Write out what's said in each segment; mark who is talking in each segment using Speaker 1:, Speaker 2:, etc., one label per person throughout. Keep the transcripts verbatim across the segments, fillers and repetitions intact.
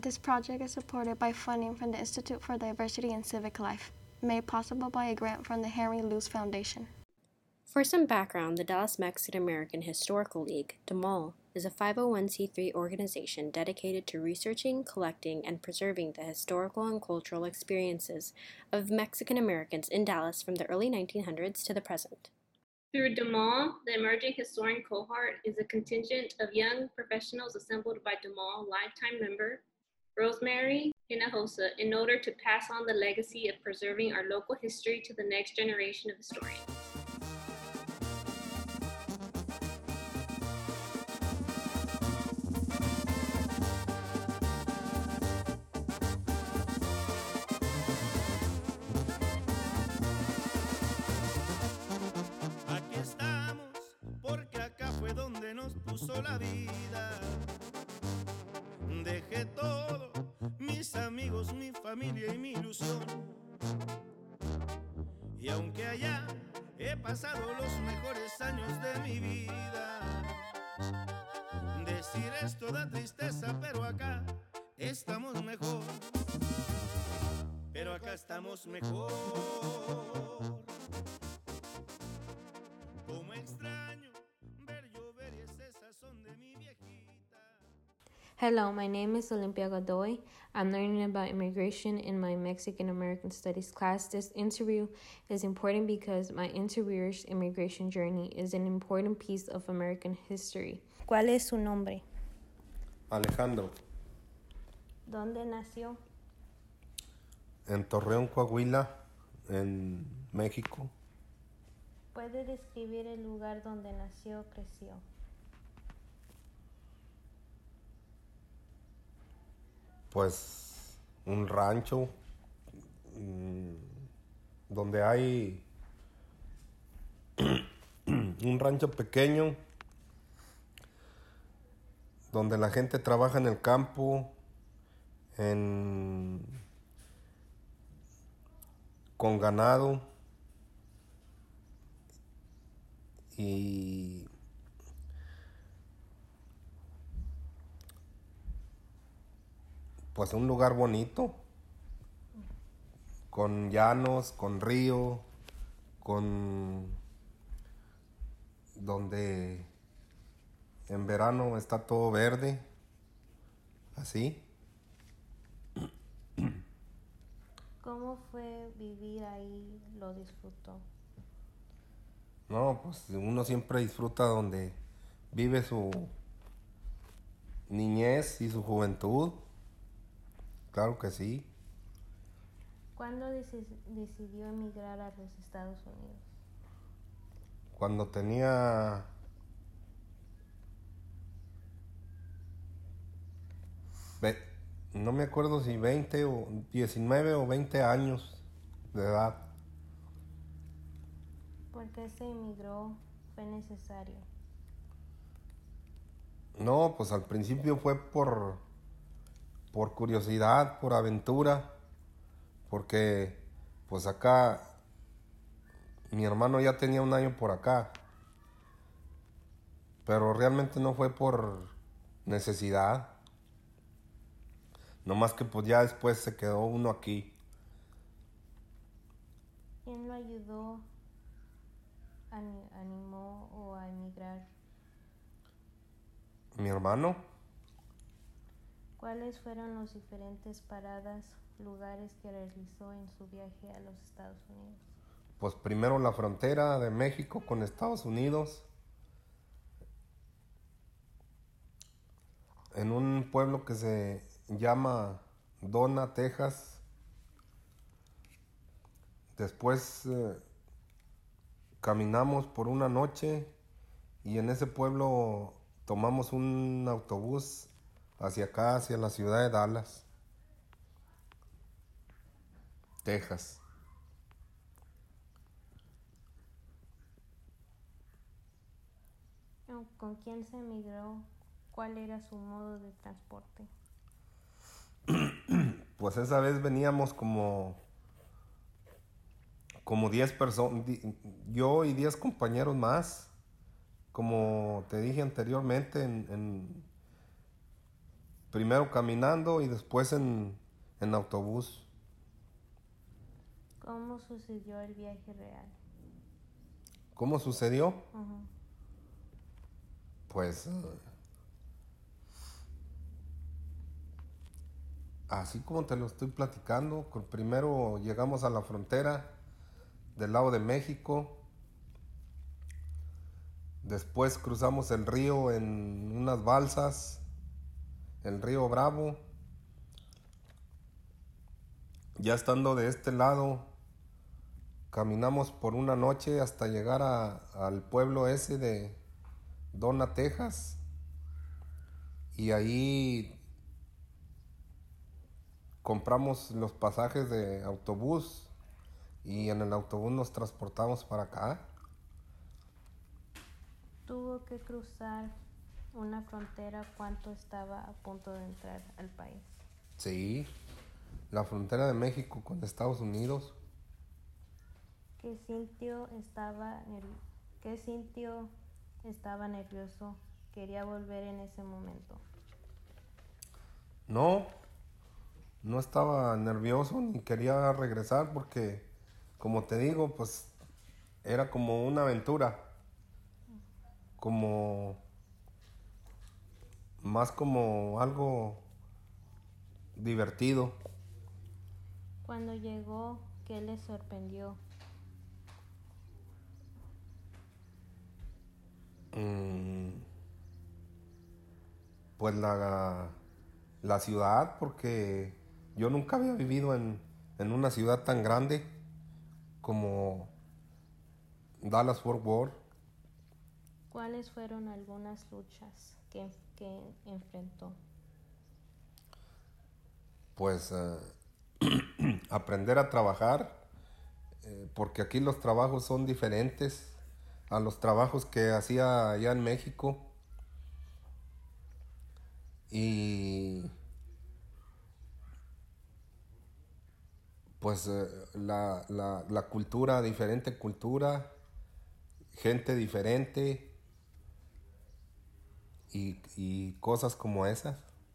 Speaker 1: This project is supported by funding from the Institute for Diversity and Civic Life, made possible by a grant from the Henry Luce Foundation.
Speaker 2: For some background, the Dallas Mexican American Historical League, D M A L, is a five oh one c three organization dedicated to researching, collecting, and preserving the historical and cultural experiences of Mexican Americans in Dallas from the early nineteen hundreds to the present.
Speaker 3: Through D M A L, the Emerging Historian Cohort is a contingent of young professionals assembled by D M A L lifetime member Rosemary Hinojosa in order to pass on the legacy of preserving our local history to the next generation of historians.
Speaker 4: Aquí estamos, porque acá fue donde nos puso la vida. Dejé todo, mis amigos, mi familia y mi ilusión. Y aunque allá he pasado los mejores años de mi vida, decir esto da tristeza, pero acá estamos mejor. Pero acá estamos mejor. Como extraño ver llover y ese sazón de mi viejita.
Speaker 5: Hello, my name is Olympia Godoy. I'm learning about immigration in my Mexican American Studies class. This interview is important because my interviewer's immigration journey is an important piece of American history.
Speaker 1: ¿Cuál es su nombre?
Speaker 6: Alejandro,
Speaker 5: ¿Dónde nació?
Speaker 6: en Torreón, Coahuila, en México.
Speaker 5: ¿Puede describir el lugar donde nació o creció?
Speaker 6: Pues un rancho mmm, donde hay un rancho pequeño donde la gente trabaja en el campo, en, con ganado y pues un lugar bonito, con llanos, con río, con donde en verano está todo verde, así.
Speaker 5: ¿Cómo fue vivir ahí? ¿Lo disfrutó?
Speaker 6: No, pues uno siempre disfruta donde vive su niñez y su juventud. Claro que sí.
Speaker 5: ¿Cuándo deci- decidió emigrar a los Estados Unidos?
Speaker 6: Cuando tenía ve- no me acuerdo si veinte o diecinueve o veinte años de edad.
Speaker 5: ¿Por qué se emigró? ¿Fue necesario?
Speaker 6: No, pues al principio fue por por curiosidad, por aventura, porque pues acá mi hermano ya tenía un año por acá, pero realmente no fue por necesidad, nomás que pues ya después se quedó uno aquí.
Speaker 5: ¿Quién lo ayudó, ani- animó o a emigrar?
Speaker 6: Mi hermano,
Speaker 5: ¿Cuáles fueron las diferentes paradas, lugares que realizó en su viaje a los Estados Unidos?
Speaker 6: pues primero la frontera de México con Estados Unidos, en un pueblo que se llama Donna, Texas. Después eh, caminamos por una noche y en ese pueblo tomamos un autobús hacia acá, hacia la ciudad de Dallas, Texas.
Speaker 5: ¿Con quién se emigró? ¿Cuál era su modo de transporte?
Speaker 6: Pues esa vez veníamos como como diez personas, yo y diez compañeros más. Como te dije anteriormente, en, en, primero caminando y después en, en autobús.
Speaker 5: ¿Cómo sucedió el viaje real?
Speaker 6: ¿Cómo sucedió?
Speaker 5: Ujú.
Speaker 6: Pues eh, así como te lo estoy platicando, con- primero llegamos a la frontera del lado de México, después cruzamos el río en unas balsas, el río Bravo. Ya estando de este lado, caminamos por una noche hasta llegar a- al pueblo ese de Donna, Texas, y ahí compramos los pasajes de autobús y en el autobús nos transportamos para acá.
Speaker 5: Tuvo que cruzar una frontera cuando estaba a punto de entrar al país.
Speaker 6: Sí, la frontera de México con Estados Unidos.
Speaker 5: ¿Qué sintió? Estaba ner- ¿Qué sintió? Estaba nervioso. Quería volver en ese momento.
Speaker 6: No, no estaba nervioso ni quería regresar porque, como te digo, pues era como una aventura, como más como algo divertido.
Speaker 5: Cuando llegó, ¿qué le sorprendió?
Speaker 6: Mm, pues la, la ciudad, porque yo nunca había vivido en, en una ciudad tan grande como Dallas Fort Worth.
Speaker 5: ¿Cuáles fueron algunas luchas que, que enfrentó?
Speaker 6: Pues eh, aprender a trabajar, eh, porque aquí los trabajos son diferentes a los trabajos que hacía allá en México. Y pues eh, la, la, la cultura, diferente cultura, gente diferente y, y cosas como esas.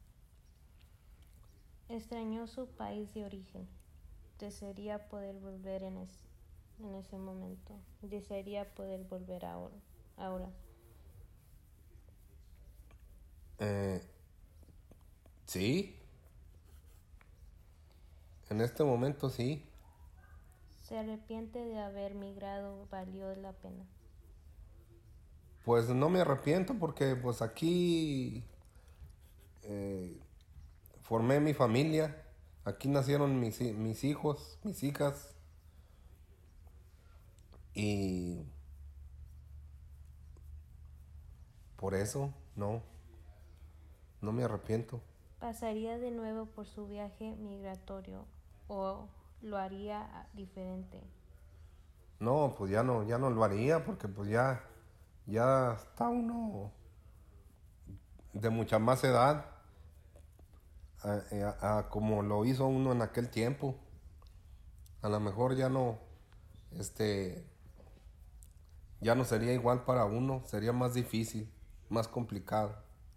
Speaker 5: Extrañó su país de origen. Desearía poder volver en, es- en ese momento. Desearía poder volver ahora. ahora.
Speaker 6: Eh, sí, en este momento sí.
Speaker 5: ¿Se arrepiente de haber migrado? ¿Valió la pena?
Speaker 6: Pues no me arrepiento porque pues aquí eh, formé mi familia, aquí nacieron mis, hi- mis hijos, mis hijas, y por eso no, no me arrepiento.
Speaker 5: ¿Pasaría de nuevo por su viaje migratorio o lo haría ah, diferente?
Speaker 6: No, pues ya no, ya no lo haría porque pues ya, ya está uno de mucha más edad a, a- a como lo hizo uno en aquel tiempo. A lo mejor ya no, este, ya no sería igual para uno, sería más difícil, más complicado.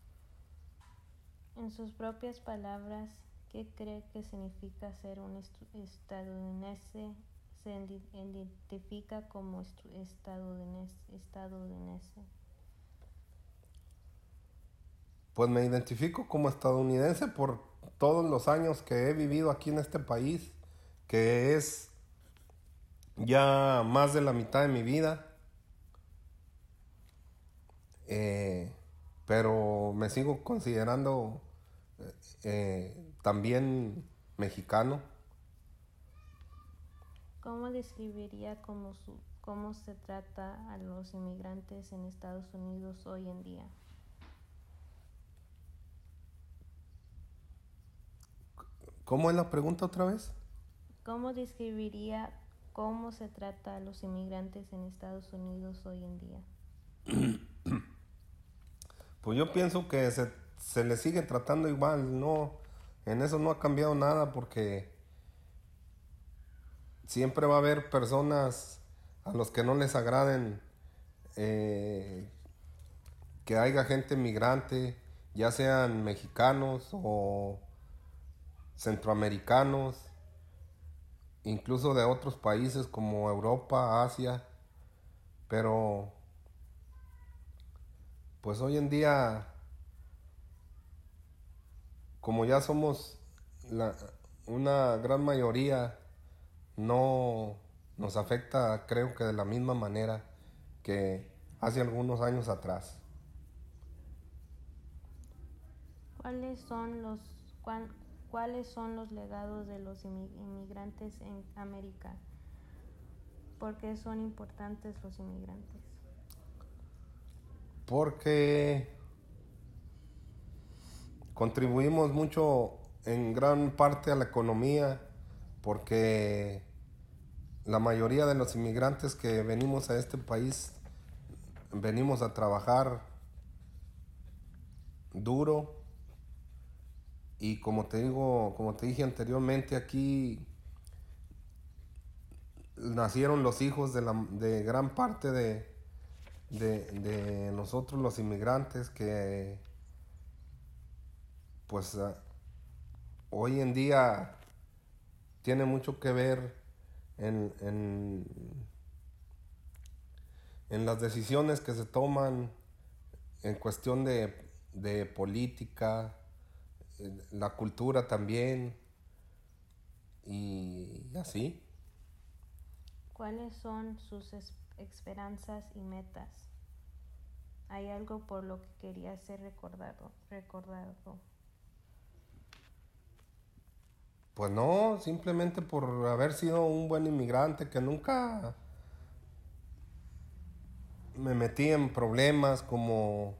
Speaker 5: En sus propias palabras, ¿qué cree que significa ser un estu- estadounidense? ¿Se indi- identifica como estu- estadounidense? estadounidense?
Speaker 6: Pues me identifico como estadounidense por todos los años que he vivido aquí en este país, que es ya más de la mitad de mi vida. Eh, pero me sigo considerando eh, también mexicano.
Speaker 5: ¿Cómo describiría cómo, su- cómo se trata a los inmigrantes en Estados Unidos hoy en día?
Speaker 6: ¿Cómo es la pregunta otra vez?
Speaker 5: ¿Cómo describiría cómo se trata a los inmigrantes en Estados Unidos hoy en día?
Speaker 6: Pues yo pienso que se, se le sigue tratando igual, no, en eso no ha cambiado nada porque siempre va a haber personas a los que no les agraden eh, que haya gente migrante, ya sean mexicanos o centroamericanos, incluso de otros países como Europa, Asia, pero pues hoy en día, como ya somos la, una gran mayoría, no nos afecta, creo que de la misma manera que hace algunos años atrás.
Speaker 5: ¿Cuáles son los cuán- cuáles son los legados de los inmi- inmigrantes en América? ¿Por qué son importantes los inmigrantes?
Speaker 6: Porque contribuimos mucho en gran parte a la economía, porque la mayoría de los inmigrantes que venimos a este país venimos a trabajar duro y como te digo, como te dije anteriormente, aquí nacieron los hijos de, la, de gran parte de, de, de nosotros los inmigrantes que pues uh, hoy en día tiene mucho que ver en, en, en las decisiones que se toman en cuestión de, de política, la cultura también y así.
Speaker 5: ¿Cuáles son sus es- esperanzas y metas? ¿Hay algo por lo que quería ser recordado? recordado?
Speaker 6: Pues no, simplemente por haber sido un buen inmigrante que nunca me metí en problemas como,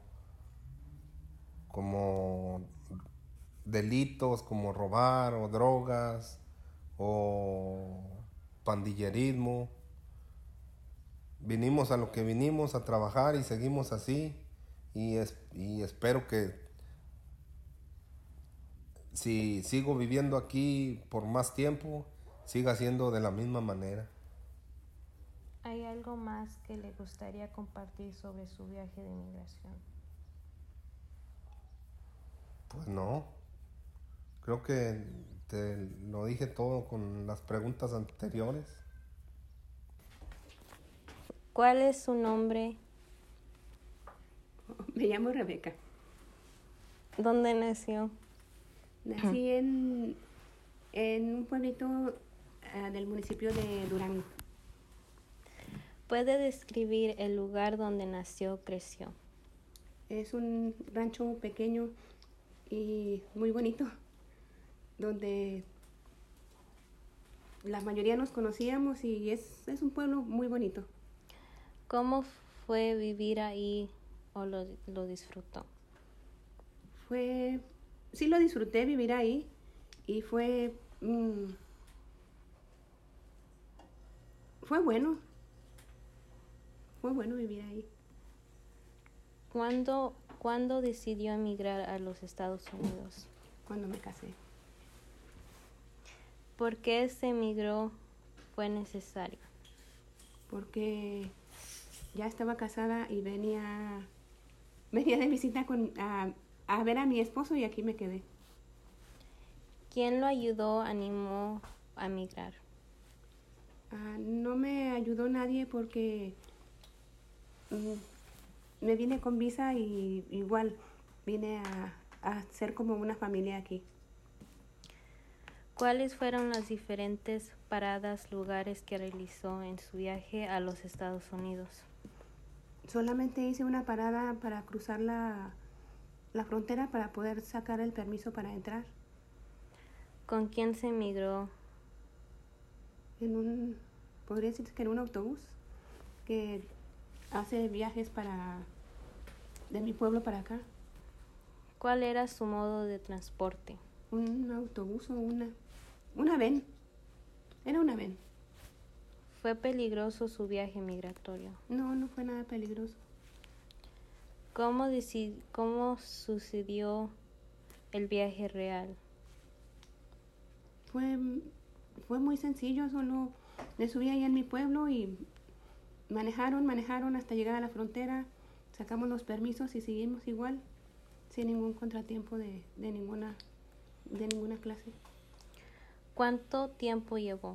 Speaker 6: como delitos, como robar o drogas o pandillerismo. Vinimos a lo que vinimos, a trabajar y seguimos así y, es, y espero que si sigo viviendo aquí por más tiempo, siga siendo de la misma manera.
Speaker 5: ¿Hay algo más que le gustaría compartir sobre su viaje de inmigración?
Speaker 6: Pues no, creo que te lo dije todo con las preguntas anteriores.
Speaker 5: ¿Cuál es su nombre?
Speaker 7: Me llamo Rebeca.
Speaker 5: ¿Dónde nació?
Speaker 7: Nací en, en un pueblito uh, del municipio de Durango.
Speaker 5: ¿Puede describir el lugar donde nació, creció?
Speaker 7: Es un rancho pequeño y muy bonito, donde la mayoría nos conocíamos y es, es un pueblo muy bonito.
Speaker 5: ¿Cómo fue vivir ahí o lo, lo disfrutó?
Speaker 7: Fue, sí lo disfruté vivir ahí y fue, mmm, fue bueno, fue bueno vivir ahí.
Speaker 5: ¿Cuándo, ¿Cuándo decidió emigrar a los Estados Unidos?
Speaker 7: Cuando me casé.
Speaker 5: ¿Por qué se emigró? ¿Fue necesario?
Speaker 7: Porque ya estaba casada y venía, venía de visita con, a, a ver a mi esposo y aquí me quedé.
Speaker 5: ¿Quién lo ayudó, animó a emigrar?
Speaker 7: Uh, no me ayudó nadie porque um, me vine con visa y igual vine a, a ser como una familia aquí.
Speaker 5: ¿Cuáles fueron las diferentes paradas, lugares que realizó en su viaje a los Estados Unidos?
Speaker 7: Solamente hice una parada para cruzar la, la frontera para poder sacar el permiso para entrar.
Speaker 5: ¿Con quién se emigró?
Speaker 7: En un, podría decir que en un autobús que hace viajes para de mi pueblo para acá.
Speaker 5: ¿Cuál era su modo de transporte?
Speaker 7: Un autobús o una, una van. Era una van.
Speaker 5: ¿Fue peligroso su viaje migratorio?
Speaker 7: No, no fue nada peligroso.
Speaker 5: ¿Cómo, decid, cómo sucedió el viaje real?
Speaker 7: Fue, fue muy sencillo, solo me subí ahí en mi pueblo y manejaron, manejaron hasta llegar a la frontera, sacamos los permisos y seguimos igual. sin ningún contratiempo de, de, ninguna, de ninguna clase.
Speaker 5: ¿Cuánto tiempo llevó?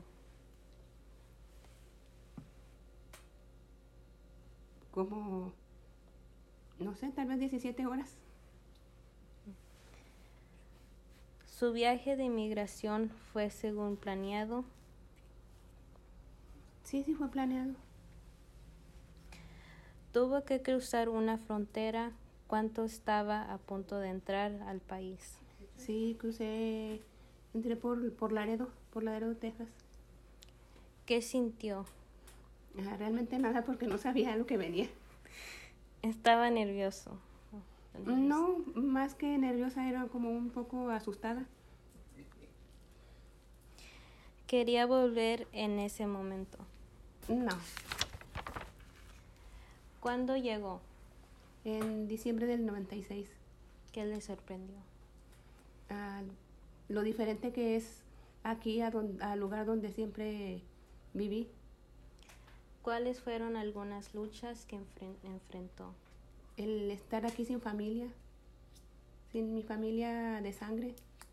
Speaker 7: Como, no sé, tal vez diecisiete horas.
Speaker 5: ¿Su viaje de inmigración fue según planeado?
Speaker 7: Sí, sí fue planeado.
Speaker 5: ¿Tuvo que cruzar una frontera? ¿Cuánto estaba a punto de entrar al país?
Speaker 7: Sí, crucé, entré por, por Laredo, por Laredo, Texas.
Speaker 5: ¿Qué sintió?
Speaker 7: Ah, realmente nada, porque no sabía a lo que venía.
Speaker 5: ¿Estaba nervioso?
Speaker 7: No, más que nerviosa, era como un poco asustada.
Speaker 5: ¿Quería volver en ese momento?
Speaker 7: No.
Speaker 5: ¿Cuándo llegó?
Speaker 7: En diciembre del noventa y seis.
Speaker 5: ¿Qué le sorprendió?
Speaker 7: Ah, lo diferente que es aquí a don- al lugar donde siempre viví.
Speaker 5: ¿Cuáles fueron algunas luchas que enfren- enfrentó?
Speaker 7: El estar aquí sin familia, sin mi familia de sangre.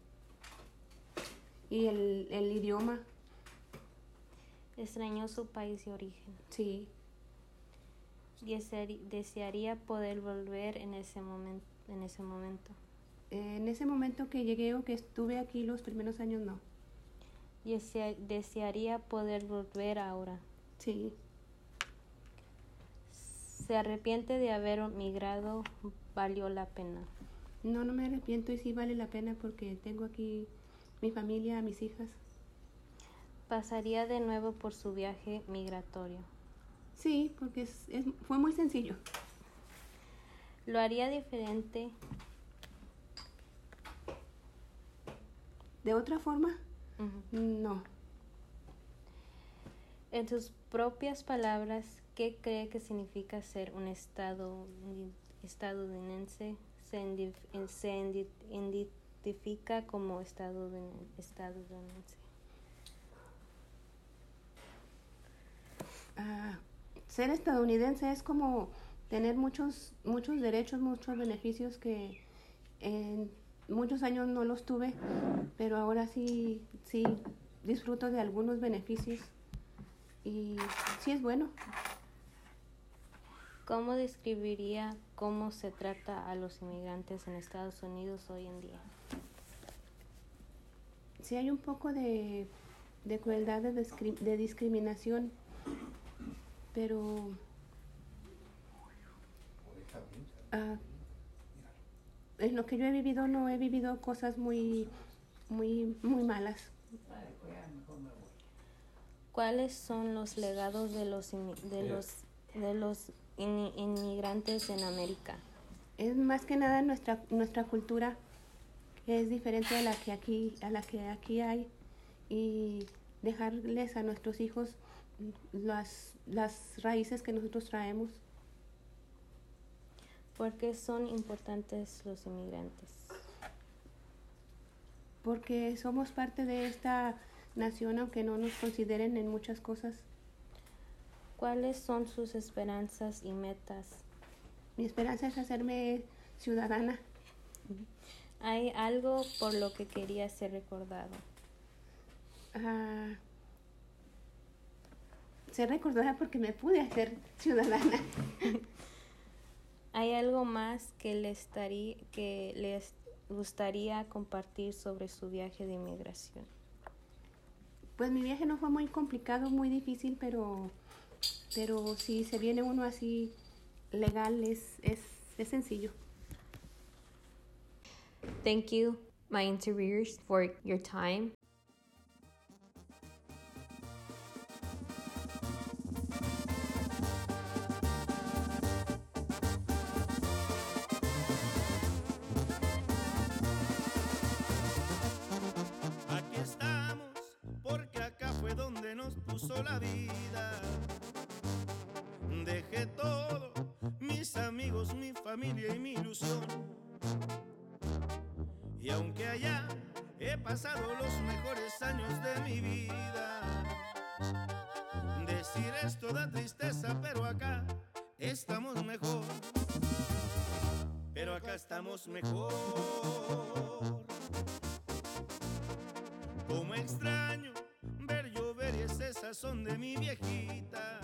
Speaker 7: Y el, el idioma,
Speaker 5: ¿Extrañó su país de origen?
Speaker 7: sí.
Speaker 5: Deseari- ¿Desearía poder volver en ese, momen- en ese momento?
Speaker 7: En ese momento que llegué o que estuve aquí los primeros años, no.
Speaker 5: Desea- ¿Desearía poder volver ahora?
Speaker 7: Sí.
Speaker 5: ¿Se arrepiente de haber migrado? ¿Valió la pena?
Speaker 7: No, no me arrepiento y sí vale la pena porque tengo aquí mi familia, mis hijas.
Speaker 5: ¿Pasaría de nuevo por su viaje migratorio?
Speaker 7: Sí, porque es, es, fue muy sencillo.
Speaker 5: ¿Lo haría diferente?
Speaker 7: ¿De otra forma?
Speaker 5: Ujú.
Speaker 7: No.
Speaker 5: En sus propias palabras, ¿qué cree que significa ser un estado, estadounidense? ¿Se, indi- se indi- identifica como estadounid- estadounidense?
Speaker 7: Ah, ser estadounidense es como tener muchos, muchos derechos, muchos beneficios que en muchos años no los tuve, pero ahora sí, sí disfruto de algunos beneficios y sí es bueno.
Speaker 5: ¿Cómo describiría cómo se trata a los inmigrantes en Estados Unidos hoy en día?
Speaker 7: Sí hay un poco de, de crueldad, de, discri- de discriminación, pero ah, en lo que yo he vivido no he vivido cosas muy, muy, muy malas.
Speaker 5: ¿Cuáles son los legados de los inmi- de los de los in- inmigrantes en América?
Speaker 7: Es más que nada nuestra nuestra cultura, que es diferente a la que aquí a la que aquí hay, y dejarles a nuestros hijos las las raíces que nosotros traemos.
Speaker 5: ¿Por qué son importantes los inmigrantes?
Speaker 7: Porque somos parte de esta nación, aunque no nos consideren en muchas cosas.
Speaker 5: ¿Cuáles son sus esperanzas y metas?
Speaker 7: Mi esperanza es hacerme ciudadana.
Speaker 5: ¿Hay algo por lo que quería ser recordado?
Speaker 7: Ah, ser recordada porque me pude hacer ciudadana.
Speaker 5: ¿Hay algo más que les, estaría, que les gustaría compartir sobre su viaje de inmigración?
Speaker 7: Pues mi viaje no fue muy complicado, muy difícil, pero, pero si se viene uno así legal es, es, es sencillo.
Speaker 5: Thank you, my interviewers, for your time.
Speaker 4: Aquí estamos, porque acá fue donde nos puso la vida. Dejé todo, mis amigos, mi familia y mi ilusión. Y aunque allá he pasado los mejores años de mi vida, decir esto da tristeza, pero acá estamos mejor. pero acá estamos mejor. Como extraño ver llover y ese sazón de mi viejita.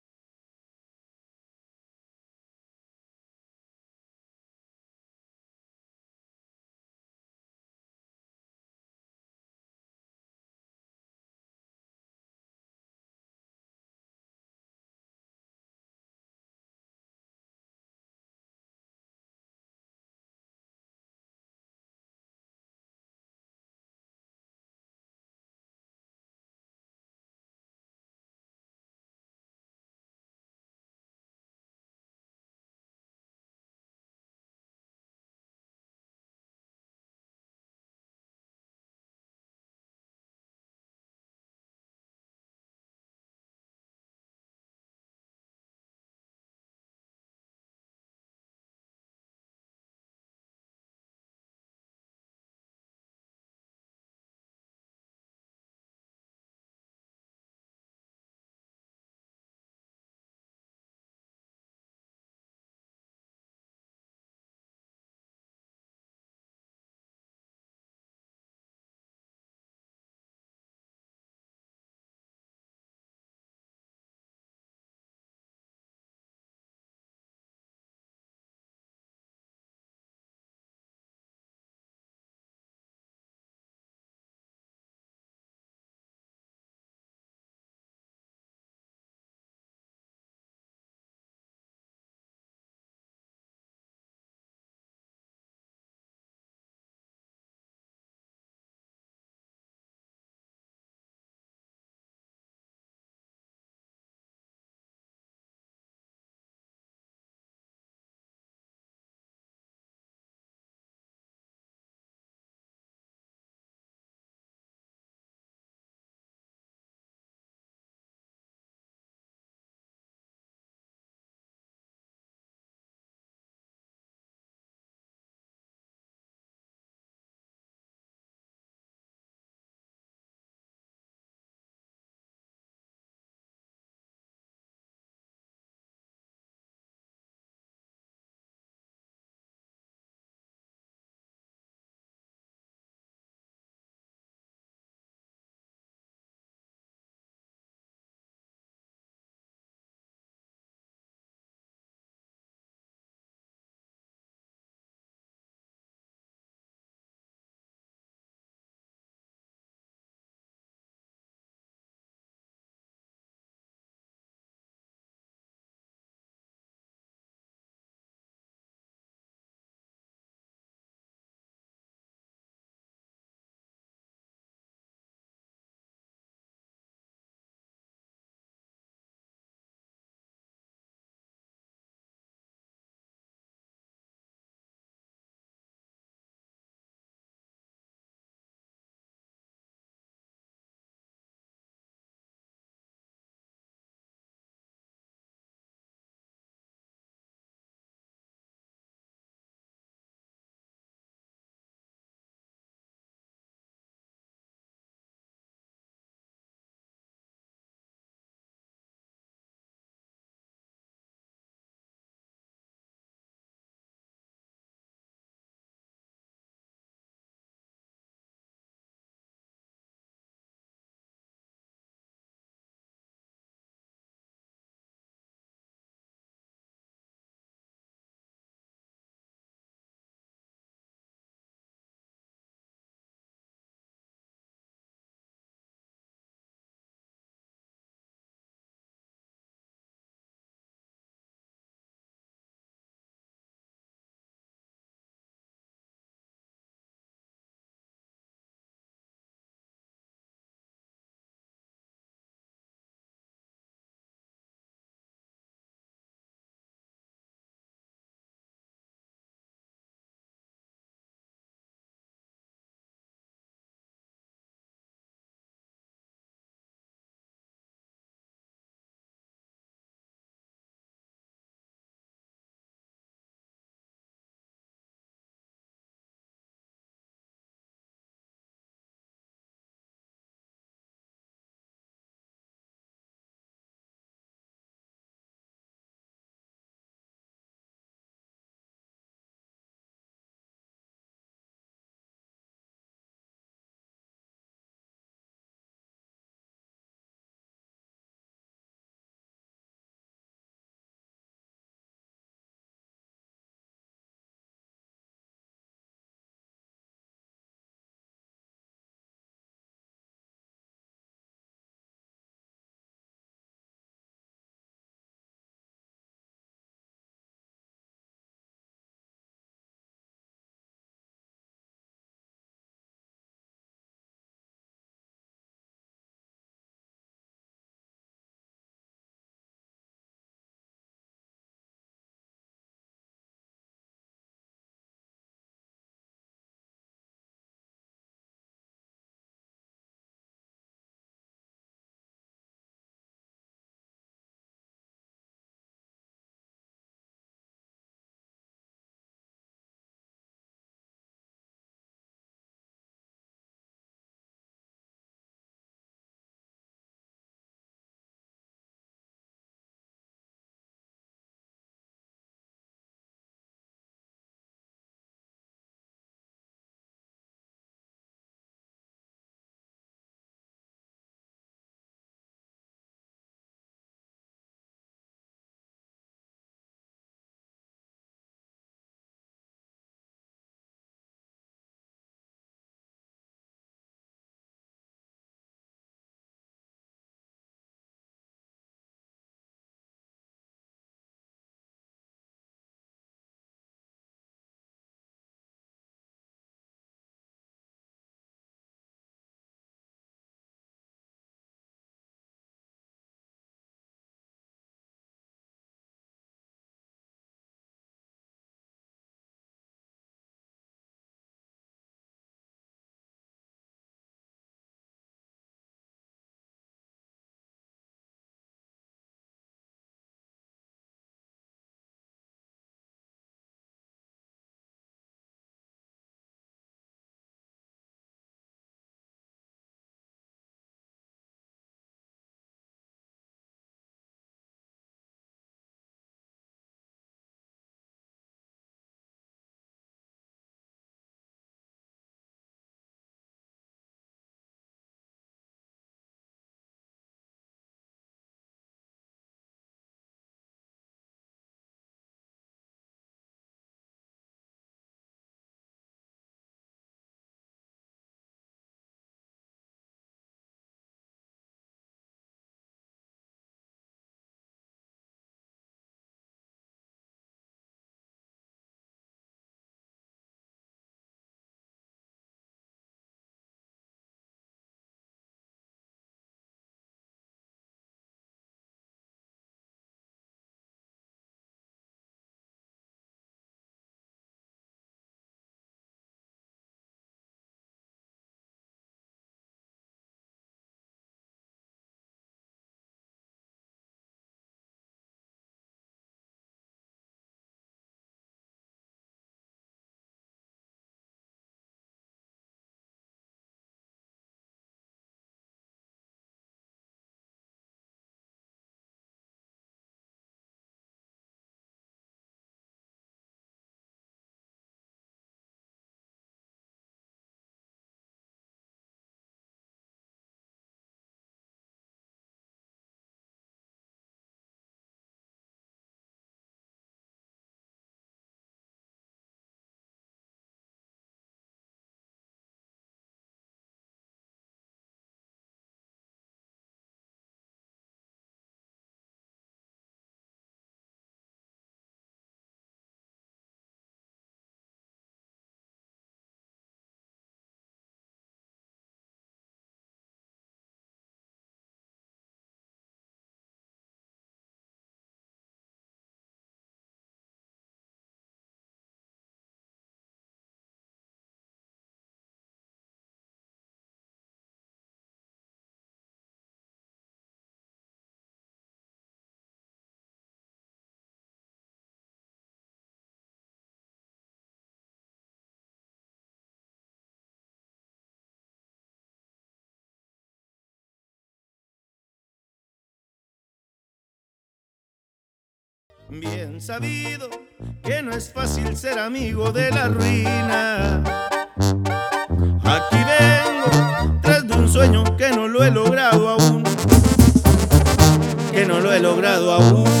Speaker 4: bien sabido que no es fácil ser amigo de la ruina. Aquí vengo tras de un sueño que no lo he logrado aún, que no lo he logrado aún.